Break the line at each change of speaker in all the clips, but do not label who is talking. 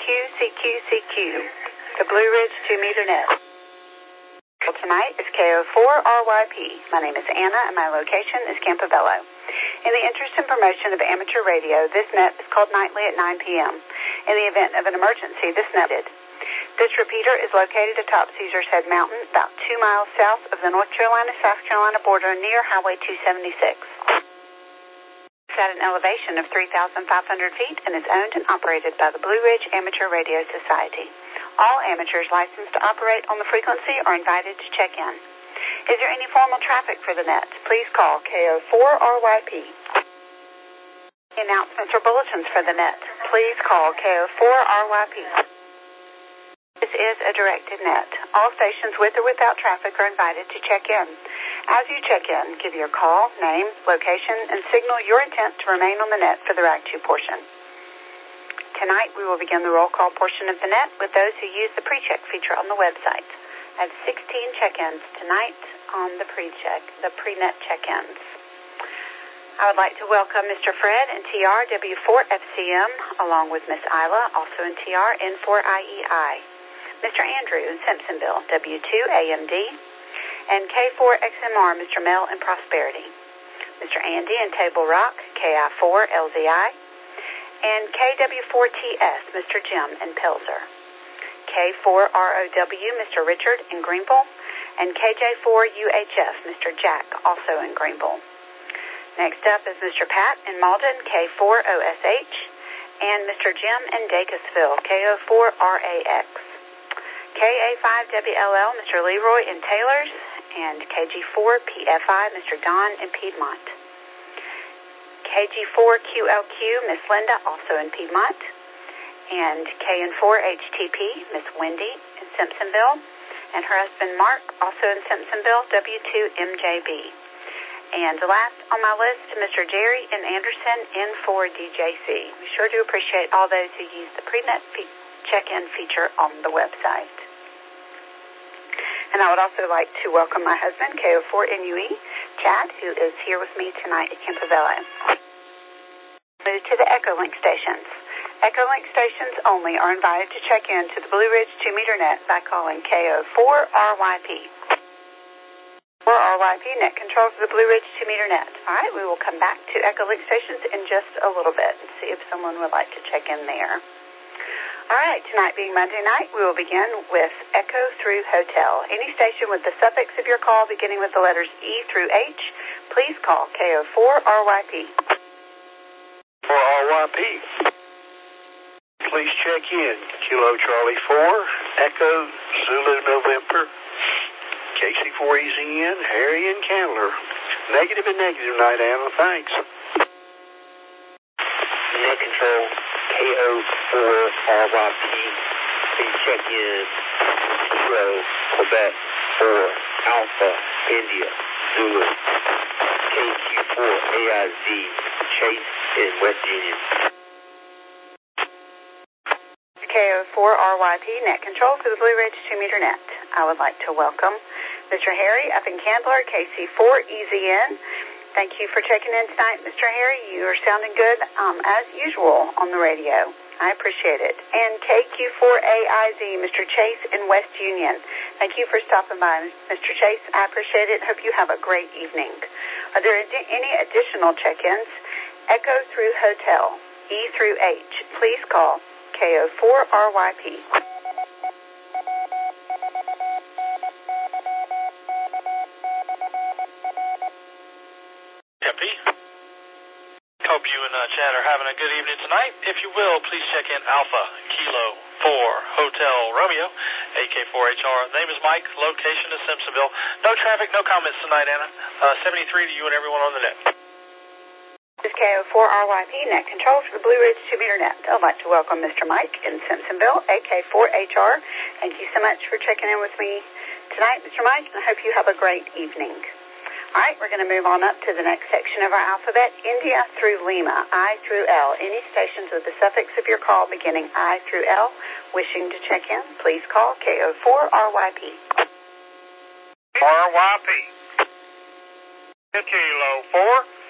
CQ, the Blue Ridge 2-meter net. Well, tonight is KO4RYP. My name is Anna, and my location is Campobello. In the interest and promotion of amateur radio, this net is called nightly at 9 p.m. In the event of an emergency, this net is. This repeater is located atop Caesar's Head Mountain, about 2 miles south of the North Carolina-South Carolina border near Highway 276. It's at an elevation of 3,500 feet and is owned and operated by the Blue Ridge Amateur Radio Society. All amateurs licensed to operate on the frequency are invited to check in. Is there any formal traffic for the net? Please call KO4RYP. Announcements or bulletins for the net. Please call KO4RYP. This is a directed net. All stations with or without traffic are invited to check in. As you check in, give your call, name, location, and signal your intent to remain on the net for the RAC 2 portion. Tonight, we will begin the roll call portion of the net with those who use the pre-check feature on the website. I have 16 check-ins tonight on the pre-net check-ins. I would like to welcome Mr. Fred and TR W4FCM, along with Miss Isla, also in TR N4IEI. Mr. Andrew in Simpsonville, W2AMD, and K4XMR, Mr. Mel in Prosperity. Mr. Andy in Table Rock, KI4LZI. And KW4TS, Mr. Jim in Pelzer. K4ROW, Mr. Richard in Greenville. And KJ4UHF, Mr. Jack, also in Greenville. Next up is Mr. Pat in Malden, K4OSH. And Mr. Jim in Dacusville, KO4RAX. KA5WLL, Mr. Leroy in Taylors. And KG4PFI, Mr. Don in Piedmont. KG4QLQ, Miss Linda, also in Piedmont, and KN4HTP, Miss Wendy in Simpsonville, and her husband Mark, also in Simpsonville, W2MJB. And last on my list, Mr. Jerry in Anderson, N4DJC. We sure do appreciate all those who use the pre-net check-in feature on the website. And I would also like to welcome my husband, KO4NUE, Chad, who is here with me tonight at Campobello. Move to the Echolink stations. Echolink stations only are invited to check in to the Blue Ridge 2-meter net by calling KO4RYP. 4RYP net control for the Blue Ridge 2-meter net. All right, we will come back to Echolink stations in just a little bit and see if someone would like to check in there. All right, tonight being Monday night, we will begin with Echo through Hotel. Any station with the suffix of your call beginning with the letters E through H, please call KO4RYP.
4RYP. Please check in. Kilo Charlie 4, Echo Zulu November, KC4 easy in, Harry and Candler. Negative and negative night, Anna. Thanks.
Net control. KO4RYP, please check in Kilo, Quebec 4, Alpha, India, Zulu, KQ4AIZ, Chase in West Union.
KO4RYP net control for the Blue Ridge 2-meter net. I would like to welcome Mr. Harry up in Candler, KC4EZN. Thank you for checking in tonight, Mr. Harry. You are sounding good, as usual, on the radio. I appreciate it. And KQ4AIZ, Mr. Chase in West Union. Thank you for stopping by, Mr. Chase. I appreciate it. Hope you have a great evening. Are there any additional check-ins? Echo through Hotel, E through H. Please call KO4RYP.
Hope you and Chad are having a good evening tonight. If you will, please check in Alpha Kilo 4 Hotel Romeo, AK4HR. Name is Mike. Location is Simpsonville. No traffic, no comments tonight, Anna. 73 to you and everyone on the net.
This is KO4RYP net control for the Blue Ridge 2-meter net. I'd like to welcome Mr. Mike in Simpsonville, AK4HR. Thank you so much for checking in with me tonight, Mr. Mike, and I hope you have a great evening. All right, we're going to move on up to the next section of our alphabet, India through Lima, I through L. Any stations with the suffix of your call beginning I through L wishing to check in, please call KO4RYP.
RYP. Kilo 4,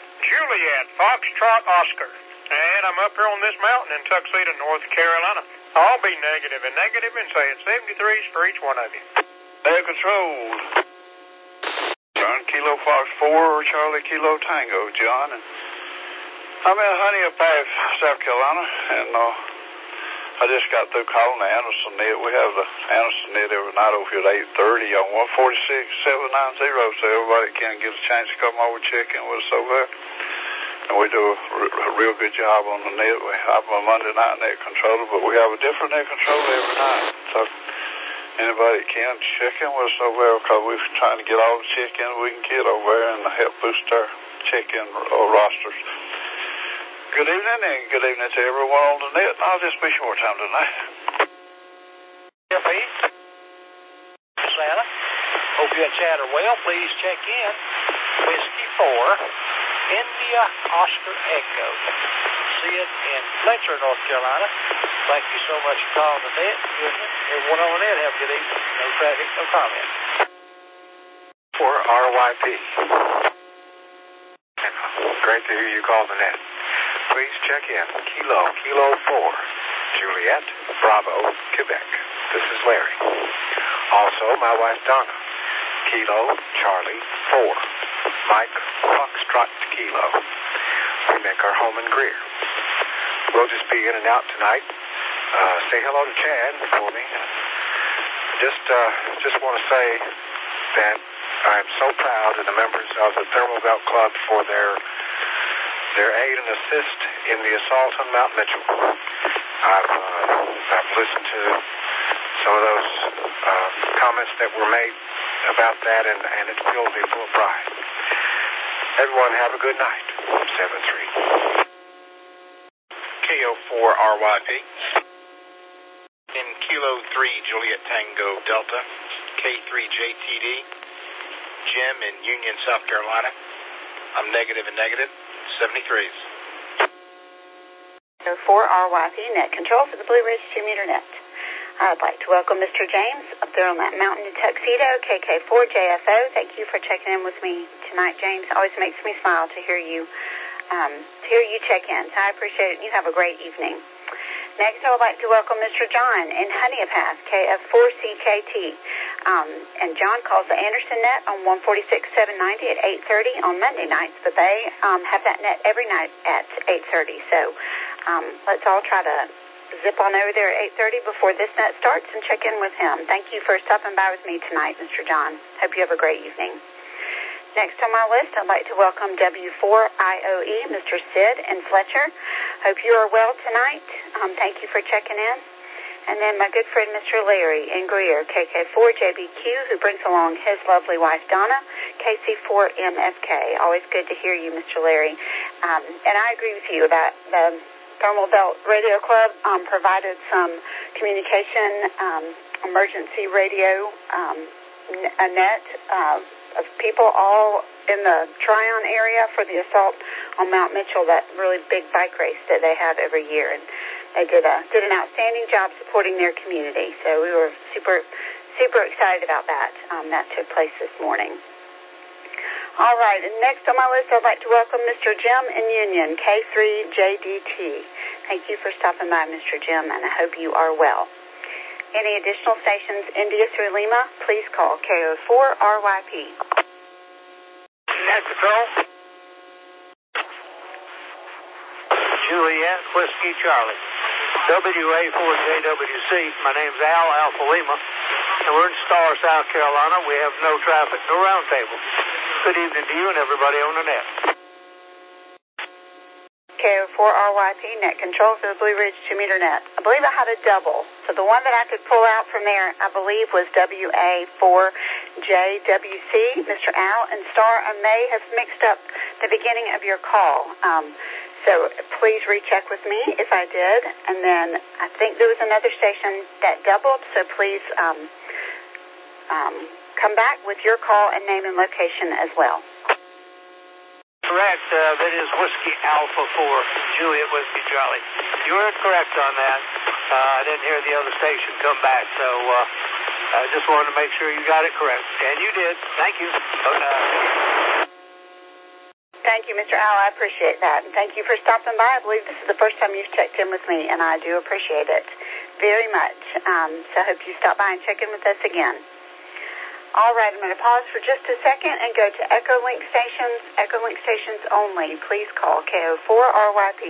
Juliet, Foxtrot, Oscar. And I'm up here on this mountain in Tuxedo, North Carolina. I'll be negative and saying 73s for each one of you.
Air Control. John, Kilo Fox 4, Charlie Kilo Tango, John. And I'm in Honea Pass, South Carolina, and I just got through calling the Anderson Net. We have the Anderson Net every night over here at 8:30 on 146-790, so everybody can get a chance to come over and check in with us over there. And we do a real good job on the net. We have a Monday night net controller, but we have a different net controller every night. So anybody can check in with us over there because we're trying to get all the check-ins we can get over there and help boost our check-in rosters. Good evening, and good evening to everyone on the net. I'll just be short time tonight.
Yeah, Pete. Santa. Hope you and Chad are well. Please check in. Whiskey 4, India Oscar Echo. Sid in Fletcher, North Carolina. Thank you so much for calling the net. Everyone on the net, have a good evening. No traffic, no comment.
For RYP. Great to hear you call the net. Please check in. Kilo 4, Juliet, Bravo, Quebec. This is Larry. Also, my wife Donna. Kilo, Charlie, 4, Mike, Foxtrot, Kilo. We make our home in Greer. We'll just be in and out tonight. Say hello to Chad for me. Just want to say that I'm so proud of the members of the Thermal Belt Club for their aid and assist in the assault on Mount Mitchell. I've listened to some of those comments that were made about that, and it fills me full of pride. Everyone have a good night. 7-3.
KO4 RYP. In Kilo 3 Juliet Tango Delta. K3 JTD. Jim in Union, South Carolina. I'm negative and negative. 73s.
So 4 RYP net control for the Blue Ridge 2-meter net. I'd like to welcome Mr. James up there on that mountain in Tuxedo, KK4JFO. Thank you for checking in with me tonight, James. Always makes me smile to hear you check in. So I appreciate it. You have a great evening. Next, I would like to welcome Mr. John in Honea Pass, KF4CKT. And John calls the Anderson net on 146-790 at 8:30 on Monday nights, but they have that net every night at 8:30. So let's all try to zip on over there at 8:30 before this net starts and check in with him. Thank you for stopping by with me tonight, Mr. John. Hope you have a great evening. Next on my list, I'd like to welcome W4IOE, Mr. Sid in Fletcher. Hope you are well tonight. Thank you for checking in. And then my good friend, Mr. Larry in Greer, KK4JBQ, who brings along his lovely wife, Donna, KC4MFK. Always good to hear you, Mr. Larry. And I agree with you about the Thermal Belt Radio Club provided some communication, emergency radio, a net of people all in the Tryon area for the assault on Mount Mitchell, that really big bike race that they have every year. And they did an outstanding job supporting their community. So we were super excited about that. That took place this morning. All right, and next on my list, I'd like to welcome Mr. Jim in Union, K3JDT. Thank you for stopping by, Mr. Jim, and I hope you are well. Any additional stations, India through Lima, please call KO4RYP.
Net control. Juliet, Whiskey Charlie. WA4JWC. My name's Al, Alpha Lima, and we're in Star, South Carolina. We have no traffic, no roundtable. Good evening to you and everybody on the net.
KO4RYP net control for the Blue Ridge 2-meter net. I believe I had a double. So the one that I could pull out from there, I believe, was WA4JWC, Mr. Al, and Star. I may have mixed up the beginning of your call. So please recheck with me if I did. And then I think there was another station that doubled, so please come back with your call and name and location as well.
Correct. That is Whiskey Alpha for Juliet Whiskey Charlie. You were correct on that. I didn't hear the other station come back, so I just wanted to make sure you got it correct. And you did. Thank you.
Thank you, Mr. Al. I appreciate that. And thank you for stopping by. I believe this is the first time you've checked in with me, and I do appreciate it. very much. So I hope you stop by and check in with us again. All right, I'm going to pause for just a second and go to Echolink stations. Echolink stations only. Please call KO4RYP.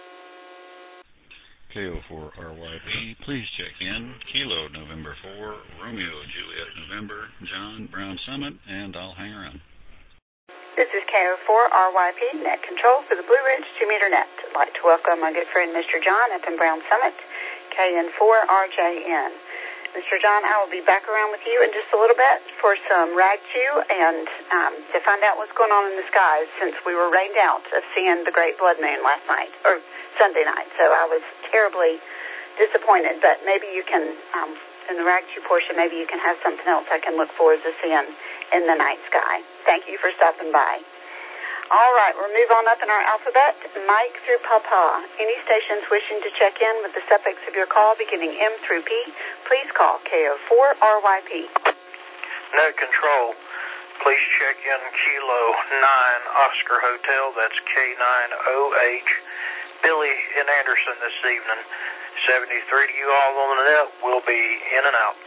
KO4RYP, please check in. Kilo November 4, Romeo Juliet November, John Brown Summit, and I'll hang around.
This is KO4RYP, net control for the Blue Ridge 2-meter net. I'd like to welcome my good friend Mr. John up in Brown Summit, KN4RJN. Mr. John, I will be back around with you in just a little bit for some RAG-Q and to find out what's going on in the skies since we were rained out of seeing the great blood moon last night, or Sunday night. So I was terribly disappointed, but maybe you can, in the RAG-Q portion, maybe you can have something else I can look forward to seeing in the night sky. Thank you for stopping by. All right, we'll move on up in our alphabet. Mike through Papa. Any stations wishing to check in with the suffix of your call beginning M through P, please call KO4RYP.
Net control. Please check in Kilo 9 Oscar Hotel. That's K9OH. Billy in Anderson this evening. 73 to you all on the net. We'll be in and out.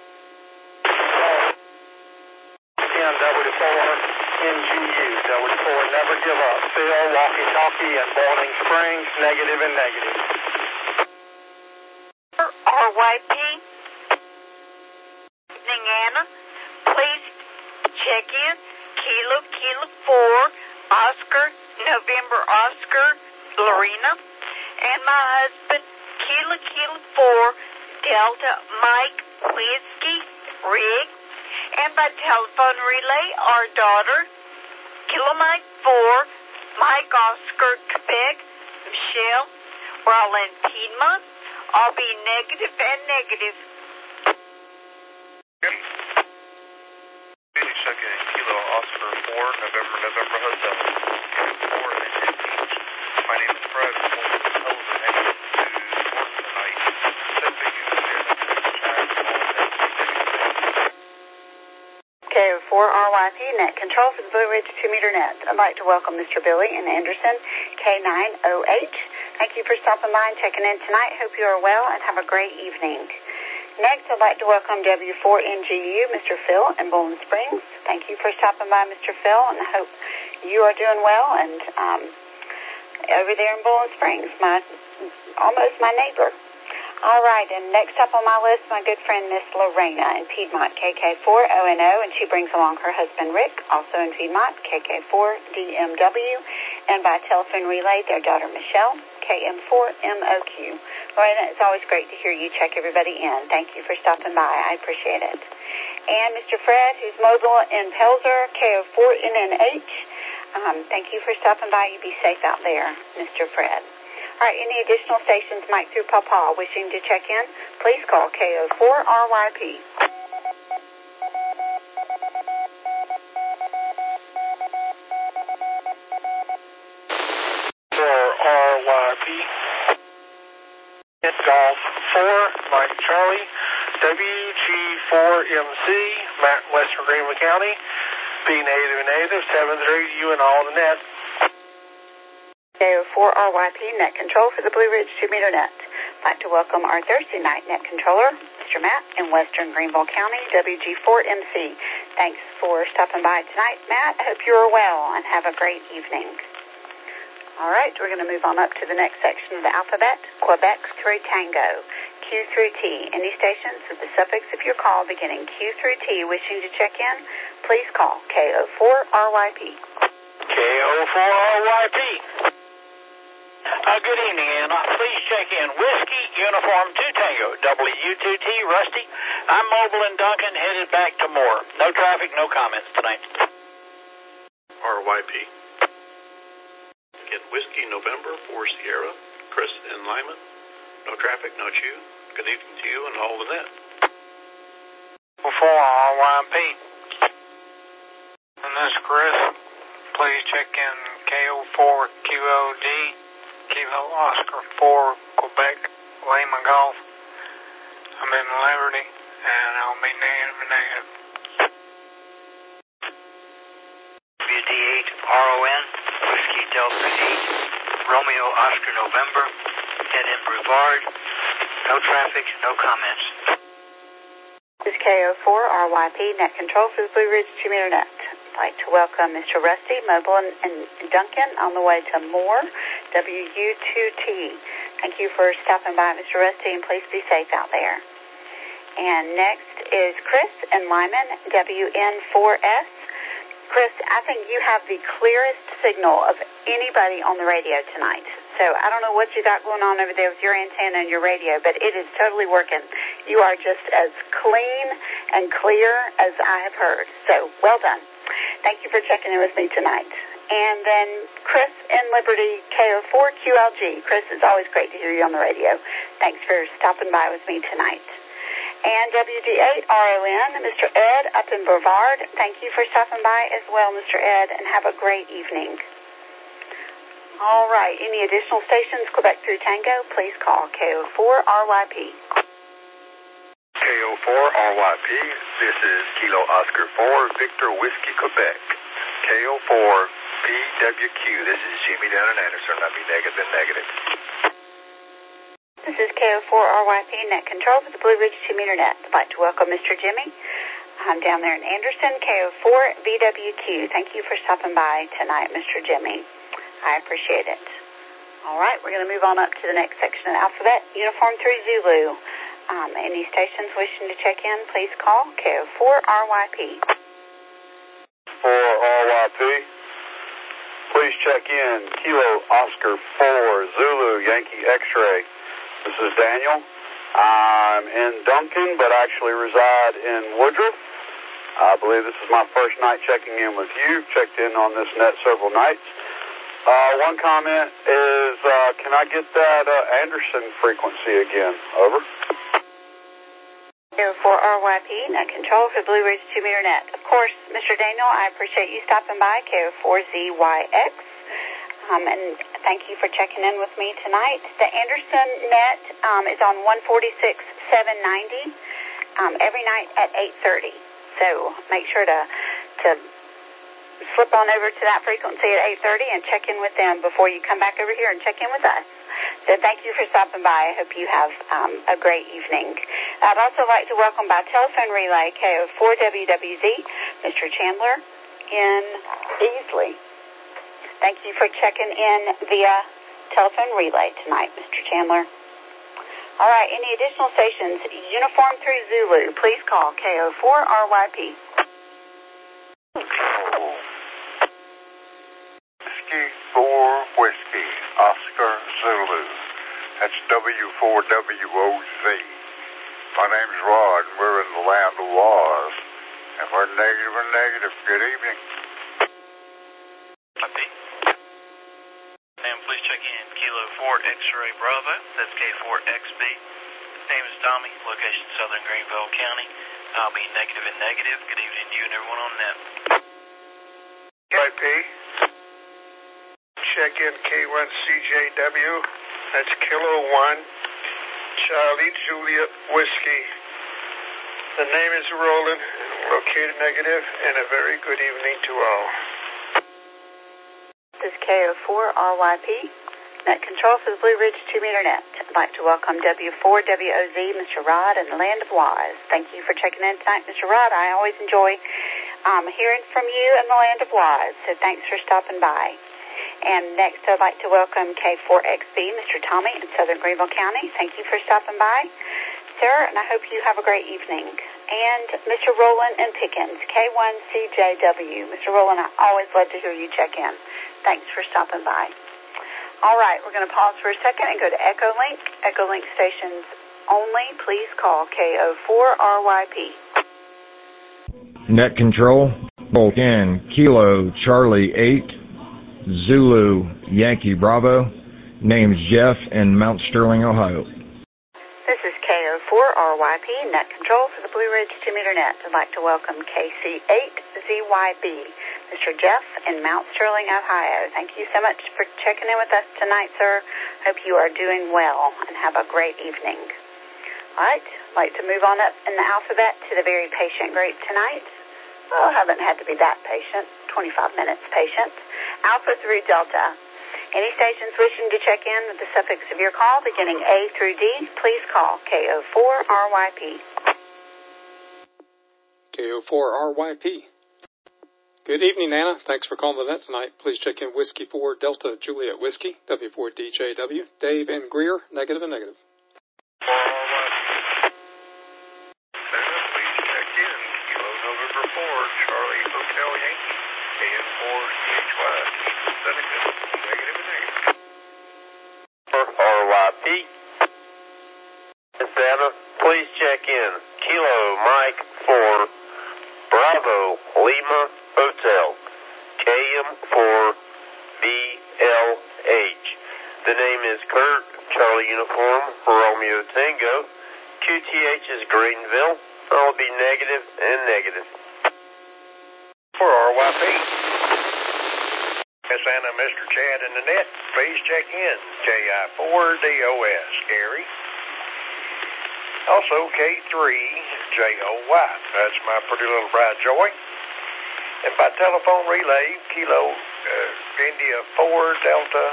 W4 NGU, W4 never give up. Phil, walkie-talkie, and Bowling Springs, negative and negative.
RYP, Anna, please check in. Kilo 4, Oscar, November Oscar, Lorena, and my husband, Kilo 4, Delta Mike, Whiskey, Rig, and by telephone relay, our daughter, Kilo Mike 4, Mike Oscar, Quebec, Michelle. We're all in Piedmont. I'll be negative and negative.
Please check in Kilo Oscar 4, November Hotel. 4 and 15. My name is Fred. I'm going to head to work tonight.
KO4RYP, net control for the Blue Ridge 2-meter net. I'd like to welcome Mr. Billy in Anderson, K9OH. Thank you for stopping by and checking in tonight. Hope you are well and have a great evening. Next, I'd like to welcome W4NGU, Mr. Phil in Bowling Springs. Thank you for stopping by, Mr. Phil, and I hope you are doing well. And over there in Bowling Springs, almost my neighbor. All right, and next up on my list, my good friend, Miss Lorena in Piedmont, KK4ONO, and she brings along her husband, Rick, also in Piedmont, KK4DMW, and by telephone relay, their daughter, Michelle, KM4MOQ. Lorena, it's always great to hear you check everybody in. Thank you for stopping by. I appreciate it. And Mr. Fred, who's mobile in Pelzer, KO4NNH, thank you for stopping by. You be safe out there, Mr. Fred. All right, any additional stations, Mike through Papa, wishing to check in, please call KO4RYP.
RYP. Golf 4, Mike Charlie, WG4MC, Matt, Western Greenville County, B negative, 73 you and all the net.
KO4RYP, net control for the Blue Ridge 2-meter net. I'd like to welcome our Thursday night net controller, Mr. Matt in Western Greenville County, WG4MC. Thanks for stopping by tonight, Matt. I hope you are well and have a great evening. All right, we're going to move on up to the next section of the alphabet, Quebec through Tango, Q through T. Any stations with the suffix of your call beginning Q through T wishing to check in, please call KO4RYP.
KO4RYP. Good evening, Anna. Please check in Whiskey Uniform 2 Tango, W2T Rusty. I'm mobile in Duncan, headed back to Moore. No traffic, no comments tonight.
RYP. Get Whiskey November 4 Sierra, Chris in Lyman. No traffic, no chew. Good evening to you and all the net.
4 RYP. And this is Chris. Please check in KO4QOD, Kilo Oscar 4 Quebec, Lima Golf. I'm in Liberty, and I'll be negative.
WD8 RON, Whiskey Delta 8, Romeo Oscar November, head in Brevard, No traffic, no comments.
This is KO4RYP, Net Control for the Blue Ridge 2-meter net. I'd like to welcome Mr. Rusty, Mobile, and Duncan on the way to Moore, WU2T. Thank you for stopping by, Mr. Rusty, and please be safe out there. And next is Chris and Lyman, WN4S. Chris, I think you have the clearest signal of anybody on the radio tonight. So I don't know what you got going on over there with your antenna and your radio, but it is totally working. You are just as clean and clear as I have heard. So well done. Thank you for checking in with me tonight. And then Chris in Liberty, KO4QLG. Chris, it's always great to hear you on the radio. Thanks for stopping by with me tonight. And WD8RON, Mr. Ed up in Brevard. Thank you for stopping by as well, Mr. Ed, and have a great evening. All right. Any additional stations, Quebec through Tango, please call KO4RYP.
KO4RYP, this is Kilo Oscar 4, Victor Whiskey, Quebec. KO4PWQ, this is Jimmy down in Anderson. I'll be negative and negative.
This is KO4RYP Net Control for the Blue Ridge 2-meter net. I'd like to welcome Mr. Jimmy. I'm down there in Anderson, KO4VWQ. Thank you for stopping by tonight, Mr. Jimmy. I appreciate it. All right, we're going to move on up to the next section of the alphabet, Uniform 3 Zulu. Any stations wishing to check in, please call KO4RYP.
4RYP, please check in. Kilo Oscar 4, Zulu, Yankee X-ray. This is Daniel. I'm in Duncan, but actually reside in Woodruff. I believe this is my first night checking in with you. Checked in on this net several nights. One comment is, can I get that Anderson frequency again? Over.
KO4RYP, Net Control for Blue Ridge 2-meter net. Of course, Mr. Daniel, I appreciate you stopping by, KO4ZYX. And thank you for checking in with me tonight. The Anderson net is on 146,790 every night at 8:30. So make sure to slip on over to that frequency at 8:30 and check in with them before you come back over here and check in with us. So thank you for stopping by. I hope you have a great evening. I'd also like to welcome by telephone relay KO4WWZ, Mr. Chandler in Easley. Thank you for checking in via telephone relay tonight, Mr. Chandler. All right, any additional stations, Uniform 3 Zulu, please call KO4RYP.
Whiskey 4, Whiskey, Oscar Zulu. That's W4WOZ. My name's Rod, and we're in the land of Oz. And we're negative and negative. Good evening.
Please check in Kilo 4 X-ray Bravo. That's K4XB. Name is Tommy. Location Southern Greenville County. I'll be negative and negative. Good evening to you and everyone on net.
IP. Check in K1CJW. That's Kilo 1 Charlie Juliet Whiskey. The name is Roland. Located negative, and a very good evening to all.
This is KO4RYP, Net Control for the Blue Ridge 2-meter net. I'd like to welcome W4WOZ, Mr. Rod, in the land of Wise. Thank you for checking in tonight, Mr. Rod. I always enjoy hearing from you in the land of Wise, so thanks for stopping by. And next, I'd like to welcome K4XB, Mr. Tommy, in Southern Greenville County. Thank you for stopping by, sir, and I hope you have a great evening. And Mr. Roland in Pickens, K1CJW. Mr. Roland, I always love to hear you check in. Thanks for stopping by. All right, we're going to pause for a second and go to Echolink. Echolink stations only. Please call KO4RYP.
Net Control, in Kilo Charlie 8, Zulu Yankee Bravo. Name's Jeff in Mount Sterling, Ohio.
This is KO4RYP, Net Control for the Blue Ridge 2-meter net. I'd like to welcome KC8ZYB, Mr. Jeff in Mount Sterling, Ohio. Thank you so much for checking in with us tonight, sir. Hope you are doing well and have a great evening. All right, I'd like to move on up in the alphabet to the very patient group tonight. Well, I haven't had to be that patient, 25 minutes patient. Alpha 3 Delta, Any stations wishing to check in with the suffix of your call beginning A through D, please call KO4RYP.
KO4RYP. Good evening, Anna. Thanks for calling the net tonight. Please check in Whiskey 4 Delta Juliet Whiskey, W4DJW, Dave and Greer, negative and negative.
Please check in Kilo November 4 Charlie Hotel Yankee, KN4EHY, Seneca, negative and negative.
For RYP. Santa, please check in Kilo Mike 4 Bravo Lima Hotel, KM4BLH. The name is Kurt, Charlie Uniform, Romeo Tango. QTH is Greenville. I'll be negative and negative.
For RYP. Miss Anna, Mr. Chad in the net, please check in KI4DOS, Gary. Also K3JOY. That's my pretty little bride, Joy. And by telephone relay, Kilo India 4 Delta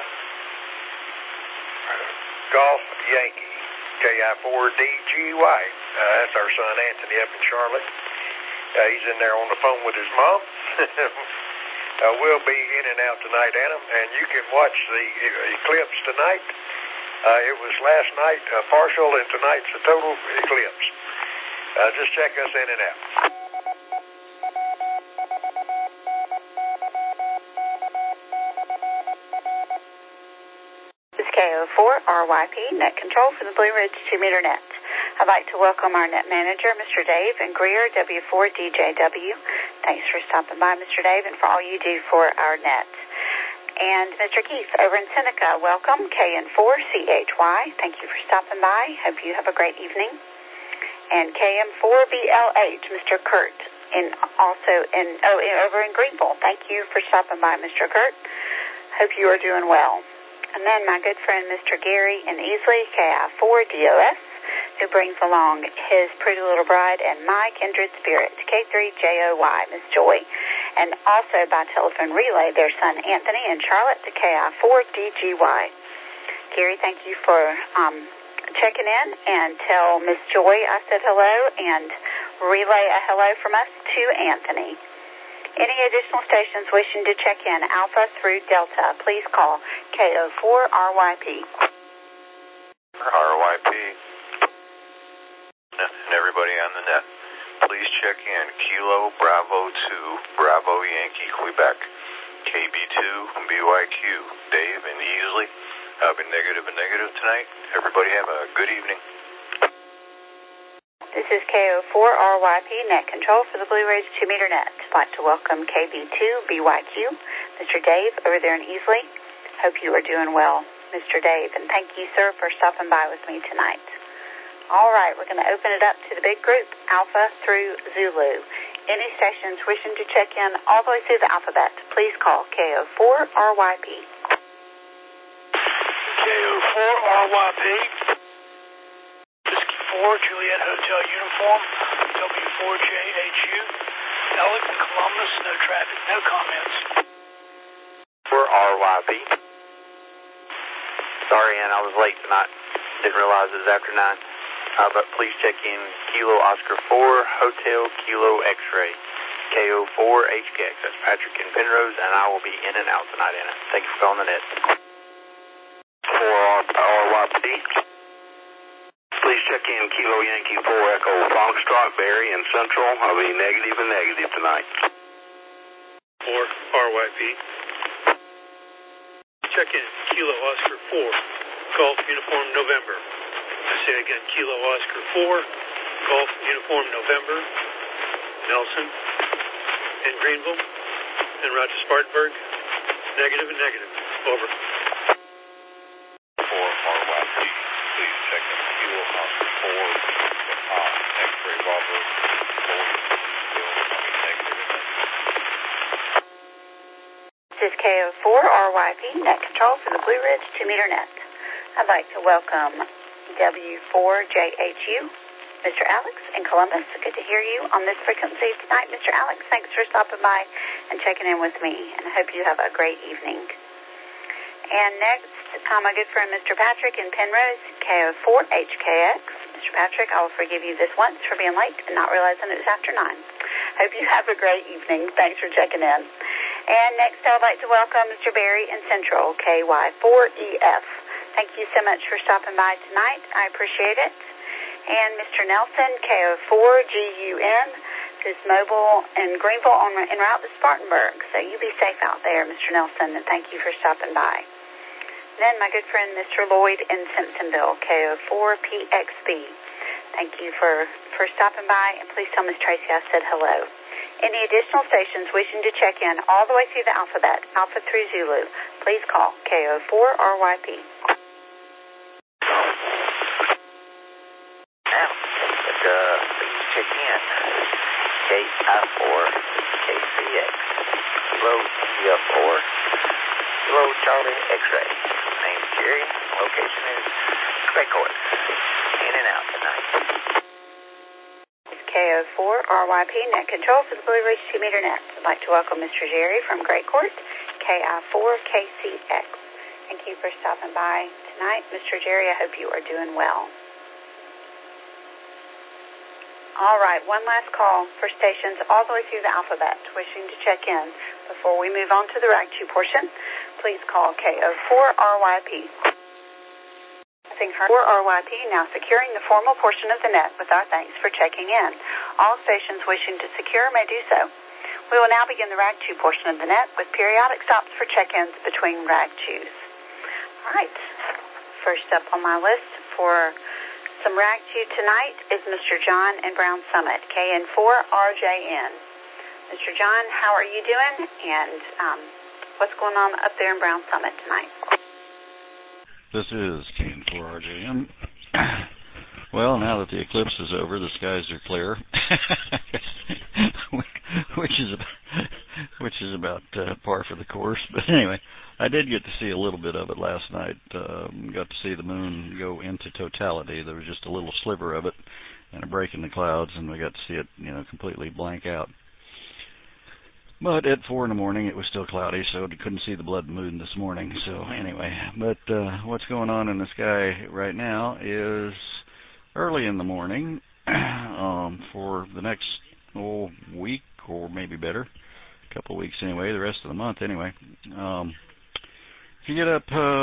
Golf Yankee, KI4DGY. That's our son Anthony up in Charlotte. He's in there on the phone with his mom. We'll be in and out tonight, Anna, and you can watch the eclipse tonight. It was last night partial, and tonight's a total eclipse. Just check us in and out.
This is KO4RYP, net control for the Blue Ridge 2-meter net. I'd like to welcome our net manager, Mr. Dave and Greer, W4DJW. Thanks for stopping by, Mr. Dave, and for all you do for our net. And Mr. Keith over in Seneca, welcome, KN4CHY. Thank you for stopping by. Hope you have a great evening. And KM4BLH, Mr. Kurt, over in Greenville. Thank you for stopping by, Mr. Kurt. Hope you are doing well. And then my good friend, Mr. Gary in Easley, KI4DOS, who brings along his pretty little bride and my kindred spirit, K3JOY, Miss Joy. And also by telephone relay, their son Anthony in Charlotte to KI4DGY. Gary, thank you for checking in, and tell Miss Joy I said hello, and relay a hello from us to Anthony. Any additional stations wishing to check in Alpha through Delta, please call KO4RYP.
RYP. And everybody on the net, please check in Kilo Bravo 2 Bravo Yankee Quebec, KB2 BYQ, Dave and Easley. I'll be negative and negative tonight. Everybody have a good evening.
This is KO4RYP net control for the Blue Ridge 2-meter net. I'd like to welcome KB2 BYQ, Mr. Dave over there in Easley. Hope you are doing well, Mr. Dave, and thank you, sir, for stopping by with me tonight. All right, we're going to open it up to the big group, Alpha through Zulu. Any stations wishing to check in all the way through the alphabet, please call KO4RYP.
KO4RYP. Whiskey 4 Juliet Hotel Uniform, W4JHU. Alex in Columbus, no traffic, no comments.
For RYP. Sorry, Ann, I was late tonight. Didn't realize it was after 9. But please check in Kilo Oscar 4 Hotel Kilo X-Ray, KO4HKX. That's Patrick in Penrose, and I will be in and out tonight, Anna. Thank you for calling the net.
For RYP. Please check in Kilo Yankee 4 Echo Foxtrot, Barry in Central. I'll be negative and negative tonight.
For RYP. Check in Kilo Oscar 4 Golf Uniform November. I say again, Kilo Oscar 4 Golf Uniform November, Nelson in Greenville, and Roger Spartanburg, negative and negative. Over.
For RYP, please check in Kilo Oscar 4 X-ray Robert,
This is KO4RYP net control for the Blue Ridge 2-meter net. I'd like to welcome W4JHU, Mr. Alex in Columbus. Good to hear you on this frequency tonight, Mr. Alex. Thanks for stopping by and checking in with me, and I hope you have a great evening. And next, my good friend Mr. Patrick in Penrose, KO4HKX. Mr. Patrick, I will forgive you this once for being late and not realizing it was after 9. Hope you have a great evening. Thanks for checking in. And next, I would like to welcome Mr. Barry in Central, KY4EF. Thank you so much for stopping by tonight. I appreciate it. And Mr. Nelson, KO4GUN, who's mobile in Greenville en route to Spartanburg. So you be safe out there, Mr. Nelson, and thank you for stopping by. Then my good friend Mr. Lloyd in Simpsonville, KO4PXB. Thank you for stopping by, and please tell Miss Tracy I said hello. Any additional stations wishing to check in all the way through the alphabet, Alpha through Zulu, please call KO4RYP.
Now, please check in KI4KCX, Kilo India 4, Kilo Charlie X-Ray. Name's Jerry. Location is Clay Court. In and out tonight.
KO4RYP Net Control for the Blue Ridge 2-meter net. I'd like to welcome Mr. Jerry from Great Court, KI4KCX. Thank you for stopping by tonight. Mr. Jerry, I hope you are doing well. All right, one last call for stations all the way through the alphabet wishing to check in. Before we move on to the RAG2 portion, please call KO4RYP. 4RYP now securing the formal portion of the net with our thanks for checking in. All stations wishing to secure may do so. We will now begin the RAG2 portion of the net with periodic stops for check-ins between RAG2s. All right, first up on my list for some RAG2 tonight is Mr. John in Brown Summit, KN4RJN. Mr. John, how are you doing? And what's going on up there in Brown Summit tonight?
This is KN4RJN. Well, now that the eclipse is over, the skies are clear, which is about par for the course. But anyway, I did get to see a little bit of it last night. Got to see the moon go into totality. There was just a little sliver of it and a break in the clouds, and we got to see it, completely blank out. But at 4 in the morning, it was still cloudy, so you couldn't see the blood moon this morning. So anyway, but what's going on in the sky right now is early in the morning for the next week or maybe better, a couple of weeks anyway, the rest of the month anyway. If you get up,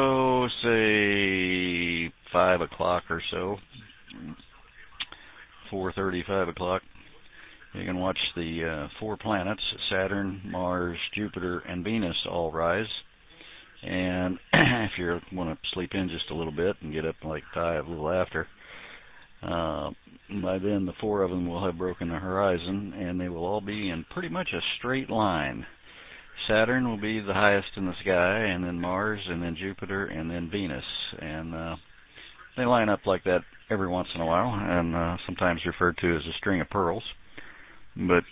say 5 o'clock or so, 4:30, 5 o'clock, you can watch the 4 planets, Saturn, Mars, Jupiter, and Venus all rise. And if you want to sleep in just a little bit and get up like 5 a little after, by then the 4 of them will have broken the horizon, and they will all be in pretty much a straight line. Saturn will be the highest in the sky, and then Mars, and then Jupiter, and then Venus. And they line up like that every once in a while, and sometimes referred to as a string of pearls. But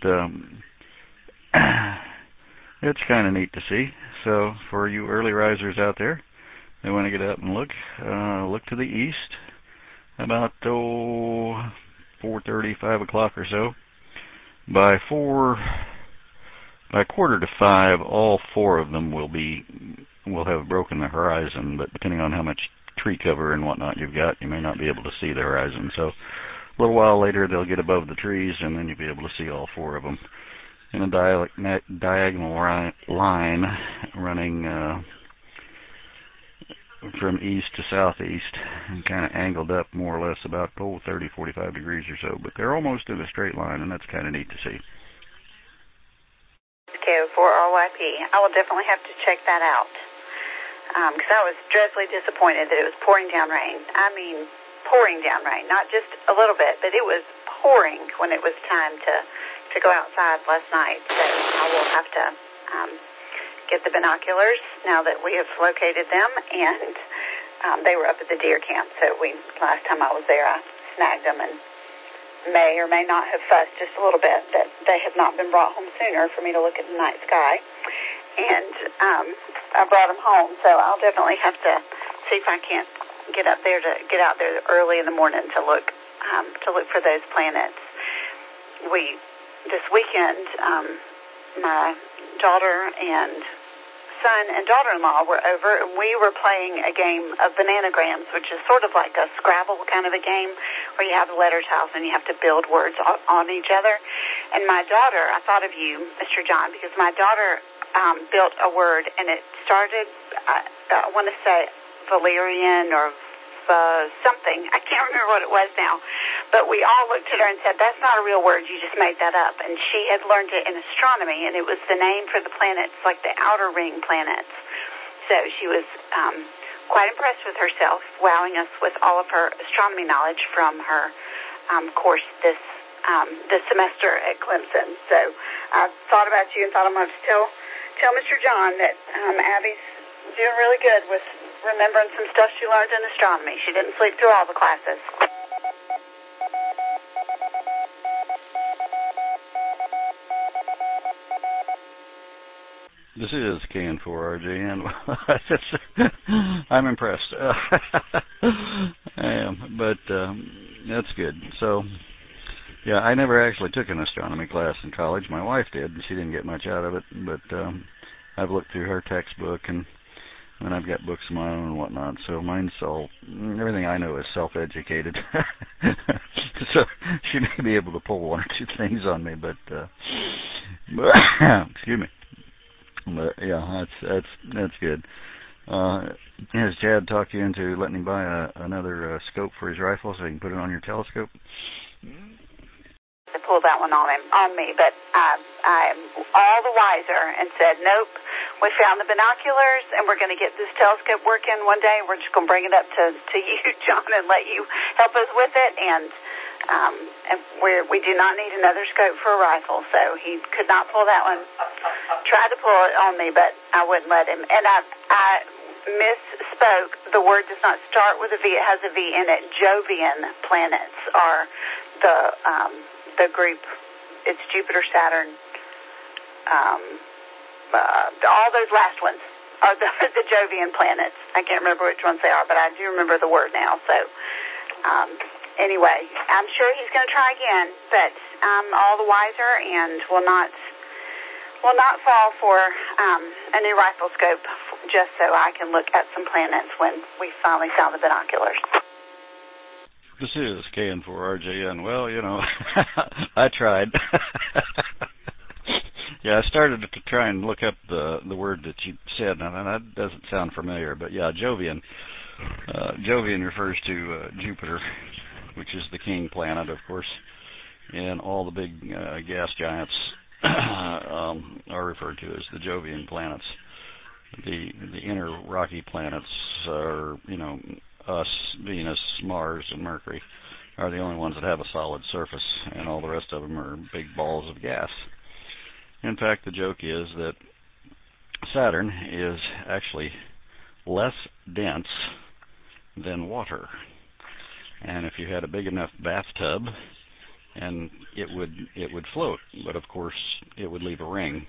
it's kind of neat to see. So for you early risers out there, they want to get up and look to the east about 4:30, 5 o'clock or so. By 4:45, all 4 of them will have broken the horizon. But depending on how much tree cover and whatnot you've got, you may not be able to see the horizon. So a little while later, they'll get above the trees, and then you'll be able to see all 4 of them in a diagonal line running from east to southeast and kind of angled up more or less about 30, 45 degrees or so. But they're almost in a straight line, and that's kind of neat to see.
KO4RYP. I will definitely have to check that out because I was dreadfully disappointed that it was pouring down rain. I mean, pouring down rain, not just a little bit, but it was pouring when it was time to go outside last night. So I will have to get the binoculars now that we have located them, and they were up at the deer camp. So last time I was there, I snagged them and may or may not have fussed just a little bit that they have not been brought home sooner for me to look at the night sky. And I brought them home, so I'll definitely have to see if I can't get out there early in the morning to look for those planets. This weekend, my daughter and son and daughter-in-law were over, and we were playing a game of bananagrams, which is sort of like a Scrabble kind of a game where you have the letter tiles and you have to build words on each other. And my daughter, I thought of you, Mr. John, because my daughter built a word, and it started, I want to say Valerian or something. I can't remember what it was now. But we all looked at her and said, that's not a real word. You just made that up. And she had learned it in astronomy, and it was the name for the planets, like the outer ring planets. So she was quite impressed with herself, wowing us with all of her astronomy knowledge from her course this semester at Clemson. So I thought about you and thought I might tell Mr. John that Abby's doing really good with remembering some stuff she learned in astronomy. She didn't sleep through all the classes.
This is KN4RJN. I'm impressed. I am, but that's good. So, yeah, I never actually took an astronomy class in college. My wife did, and she didn't get much out of it, but I've looked through her textbook, and I've got books of my own and whatnot, so mine's all, everything I know is self-educated. So she may be able to pull one or two things on me, but excuse me. But yeah, that's good. Has Chad talked you into letting him buy another scope for his rifle so he can put it on your telescope?
To pull that one on me, but I'm all the wiser and said, nope, we found the binoculars and we're going to get this telescope working one day. We're just going to bring it up to you, John, and let you help us with it. And we do not need another scope for a rifle, so he could not pull that one. Tried to pull it on me, but I wouldn't let him. And I misspoke. The word does not start with a V. It has a V in it. Jovian planets are the group. It's Jupiter, Saturn. All those last ones are the Jovian planets. I can't remember which ones they are, but I do remember the word now. So anyway, I'm sure he's going to try again, but I'm all the wiser and will not fall for a new rifle scope just so I can look at some planets when we finally found the binoculars.
This is KN4RJN. Well, you know, I tried. Yeah, I started to try and look up the word that you said, and that doesn't sound familiar, but yeah, Jovian. Jovian refers to Jupiter, which is the king planet, of course, and all the big gas giants are referred to as the Jovian planets. The inner rocky planets are, you know, us, Venus, Mars, and Mercury are the only ones that have a solid surface, and all the rest of them are big balls of gas. In fact, the joke is that Saturn is actually less dense than water. And if you had a big enough bathtub, and it would float, but of course it would leave a ring.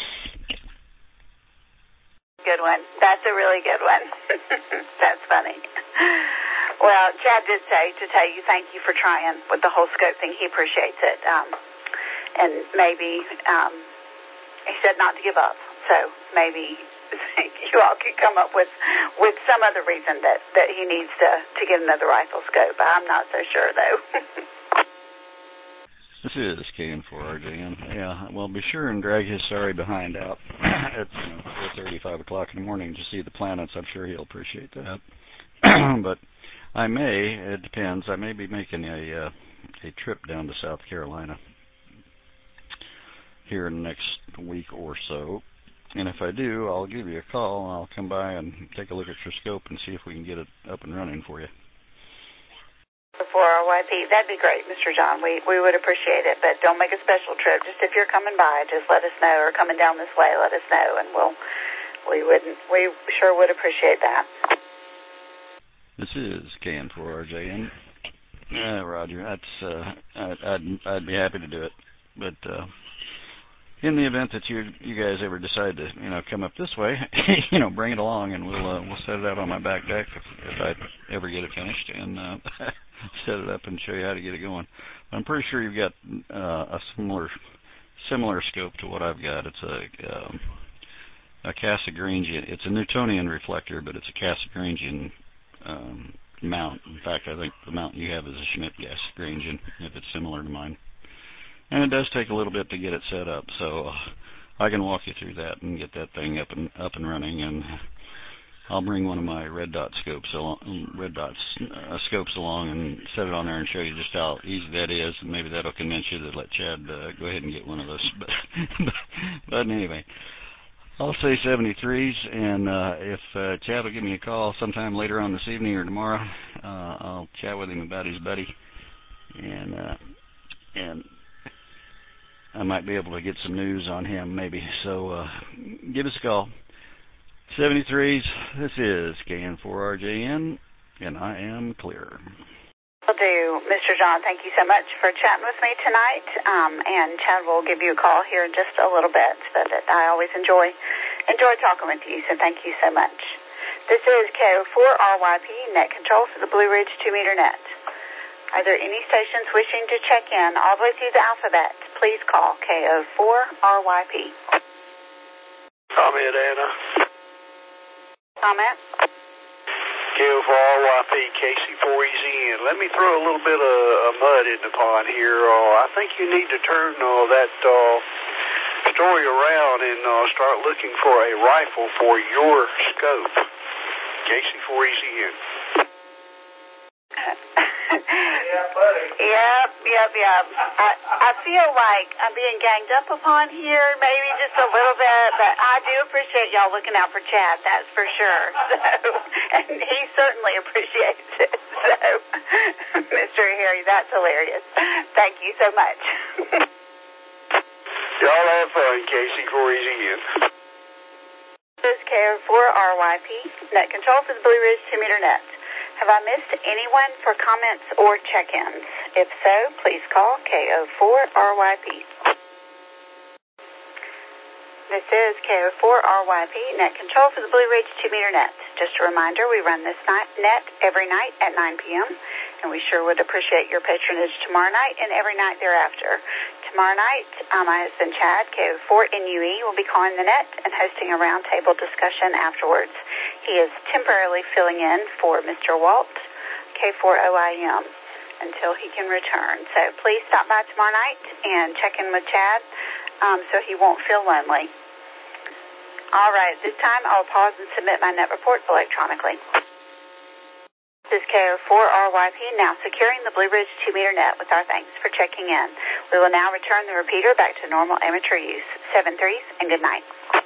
Good one. That's a really good one. That's funny. Well, Chad did say to tell you thank you for trying with the whole scope thing. He appreciates it. And maybe he said not to give up. So maybe you all could come up with some other reason that he needs to get another rifle scope. I'm not so sure, though.
This is KN4RJN. Yeah, well, be sure and drag his sorry behind out at 4:30, 5 o'clock in the morning to see the planets. I'm sure he'll appreciate that. But it depends, I may be making a trip down to South Carolina here in the next week or so. And if I do, I'll give you a call, and I'll come by and take a look at your scope and see if we can get it up and running for you.
For RYP, that'd be great, Mr. John. We would appreciate it, but don't make a special trip. Just if you're coming by, just let us know, or coming down this way, let us know, and we sure would appreciate that. This
is KN4RJN. Roger, I'd be happy to do it, but in the event that you guys ever decide to come up this way, bring it along, and we'll set it out on my back deck if I ever get it finished, and set it up and show you how to get it going. I'm pretty sure you've got a similar scope to what I've got. It's a Casagrangian. It's a Newtonian reflector, but it's a Casagrangian mount. In fact, I think the mount you have is a Schmidt Casagrangian, if it's similar to mine. And it does take a little bit to get it set up, so I can walk you through that and get that thing up and running. And I'll bring one of my red dot scopes along, and set it on there and show you just how easy that is. And maybe that'll convince you to let Chad go ahead and get one of those. But anyway, I'll say 73s, and if Chad will give me a call sometime later on this evening or tomorrow, I'll chat with him about his buddy, and I might be able to get some news on him maybe. So give us a call. 73s, this is KN4RJN, and I am clear.
Will do. Mr. John, thank you so much for chatting with me tonight, and Chad will give you a call here in just a little bit. But I always enjoy talking with you, so thank you so much. This is KO4RYP, net control for the Blue Ridge 2-meter net. Are there any stations wishing to check in all the way through the alphabet? Please call KO4RYP.
Comment, Anna.
Comment.
KO4RYP, KC4EZN. Let me throw a little bit of mud in the pond here. I think you need to turn that story around and start looking for a rifle for your scope. KC4EZN.
Yeah, buddy. Yep. I feel like I'm being ganged up upon here, maybe just a little bit, but I do appreciate y'all looking out for Chad, that's for sure. So, and he certainly appreciates it. So, Mr. Harry, that's hilarious. Thank you so much.
Y'all have fun, KC4EZN.
This is KO4RYP, net control for the Blue Ridge 2-meter net. Have I missed anyone for comments or check-ins? If so, please call KO4RYP. This is KO4RYP, net control for the Blue Ridge 2-meter net. Just a reminder, we run this net every night at 9 p.m., and we sure would appreciate your patronage tomorrow night and every night thereafter. Tomorrow night, my husband Chad, KO4NUE, will be calling the net and hosting a roundtable discussion afterwards. He is temporarily filling in for Mr. Walt, K4OIM, until he can return. So please stop by tomorrow night and check in with Chad so he won't feel lonely. All right, this time I'll pause and submit my net reports electronically. This is KO4RYP, now securing the Blue Ridge 2-meter net with our thanks for checking in. We will now return the repeater back to normal amateur use. 7-3s and good night.